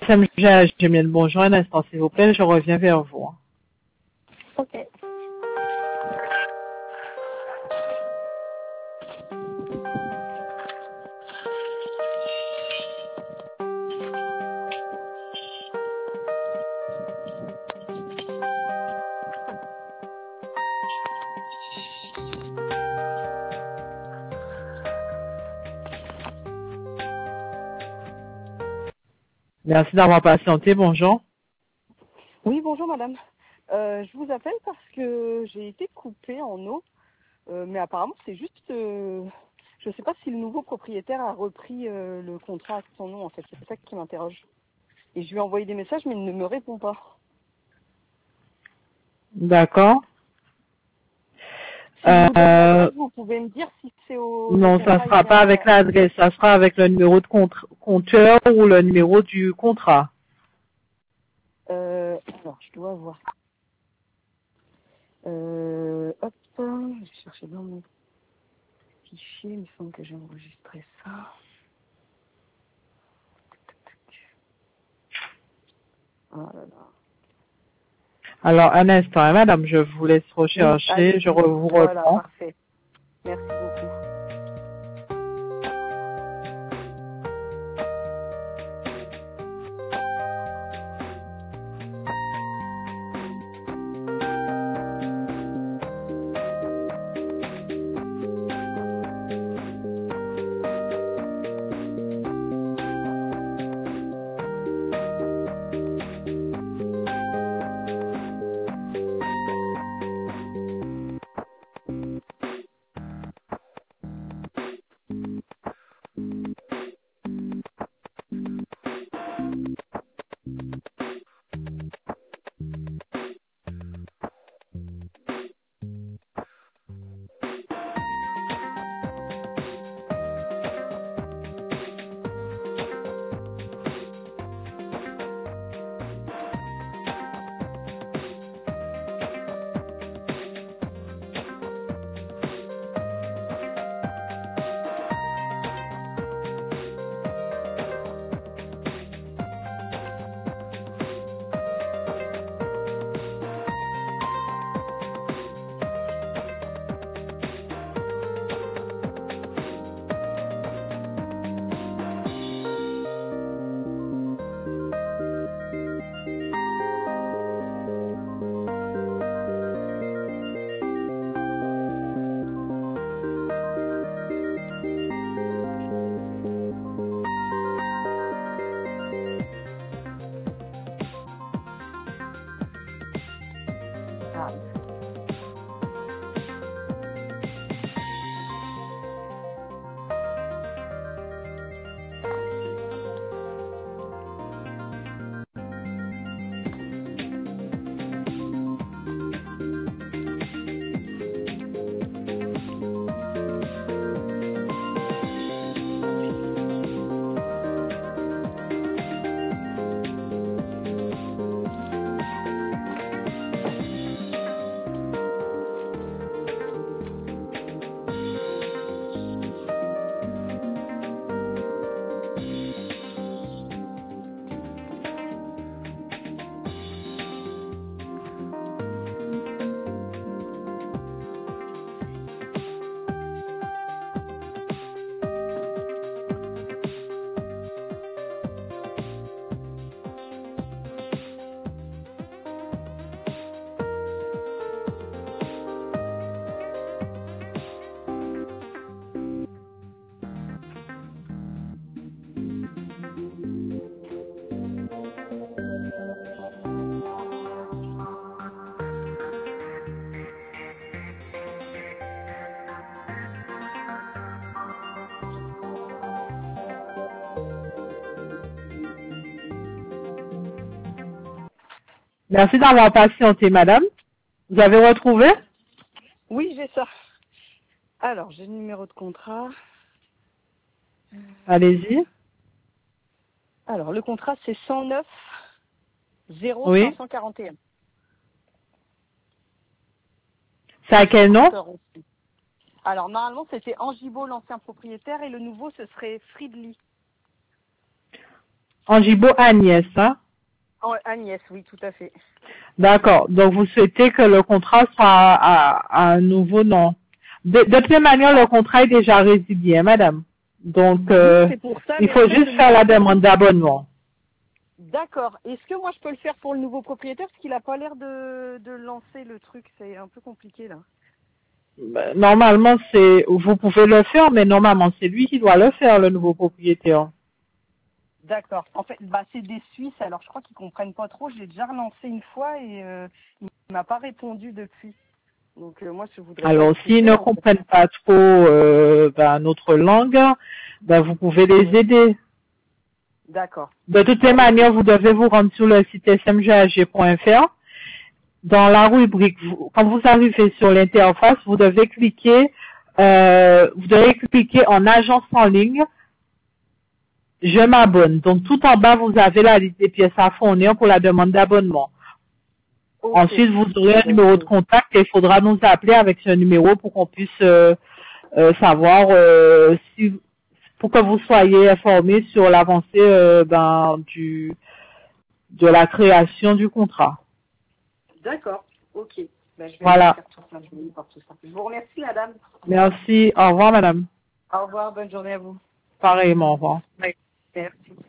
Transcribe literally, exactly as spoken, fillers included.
Sam, j'ai j'ai mis le bonjour un instant, s'il vous plaît, je reviens vers vous. Ok. Merci d'avoir patienté, bonjour. Oui, bonjour madame. Euh, je vous appelle parce que j'ai été coupée en eau, euh, mais apparemment c'est juste... euh, je ne sais pas si le nouveau propriétaire a repris euh, le contrat à son nom en fait, c'est ça qui m'interroge. Et je lui ai envoyé des messages mais il ne me répond pas. D'accord. Si je vous donne Euh, l'adresse, vous pouvez me dire si c'est au le non, ça contrat est sera bien... pas avec l'adresse, ça sera avec le numéro de compte- compteur ou le numéro du contrat. Euh, alors, je dois voir. Euh, hop, je vais chercher dans mon fichier, il me semble que j'ai enregistré ça. Oh là là. Alors, un instant, hein, madame, je vous laisse Oui, rechercher, je allez-y. re- vous Voilà, reprends. parfait. Merci beaucoup. Ah. Merci d'avoir patienté, madame. Vous avez retrouvé? Oui, j'ai ça. Alors, j'ai le numéro de contrat. Allez-y. Alors, le contrat, c'est cent neuf zéro Oui. cinq cent quarante et un. C'est à quel nom? Alors, normalement, c'était Angibault, l'ancien propriétaire, et le nouveau, ce serait Fridley. Angibault Agnès, hein? Oh, Agnès, oui, tout à fait. D'accord. Donc, vous souhaitez que le contrat soit à, à, à un nouveau nom. De, de toute manière, le contrat est déjà résilié, hein, madame. Donc, euh, Oui, c'est pour ça, il mais faut en fait, juste le faire la nouveau... demande d'abonnement. D'accord. Est-ce que moi je peux le faire pour le nouveau propriétaire parce qu'il a pas l'air de, de lancer le truc, c'est un peu compliqué là. Ben, Normalement, c'est, vous pouvez le faire, mais normalement, c'est lui qui doit le faire, le nouveau propriétaire. D'accord. En fait, bah c'est des Suisses, alors je crois qu'ils comprennent pas trop. Je l'ai déjà relancé une fois et euh, il m'a pas répondu depuis. Donc euh, moi je voudrais pas Alors, être s'ils coupée ne en fait. comprennent pas trop euh, ben, notre langue, ben, vous pouvez les Oui. aider. D'accord. De toutes les manières, vous devez vous rendre sur le site s m g a g point f r. Dans la rubrique, vous- quand vous arrivez sur l'interface, vous devez cliquer, euh, vous devez cliquer en agence en ligne. Je m'abonne. Donc, tout en bas, vous avez la liste des pièces à fournir pour la demande d'abonnement. Ok. Ensuite, vous aurez Bon un ben numéro de c'est. contact et il faudra nous appeler avec ce numéro pour qu'on puisse euh, euh, savoir euh, si, pour que vous soyez informés sur l'avancée euh, ben, du de la création du contrat. D'accord. Ok. Ben je vais aller Voilà. faire tout ça. Je vais aller voir tout ça. Je vous remercie, madame. Merci. Au revoir, madame. Au revoir. Bonne journée à vous. Pareillement, au revoir. Merci.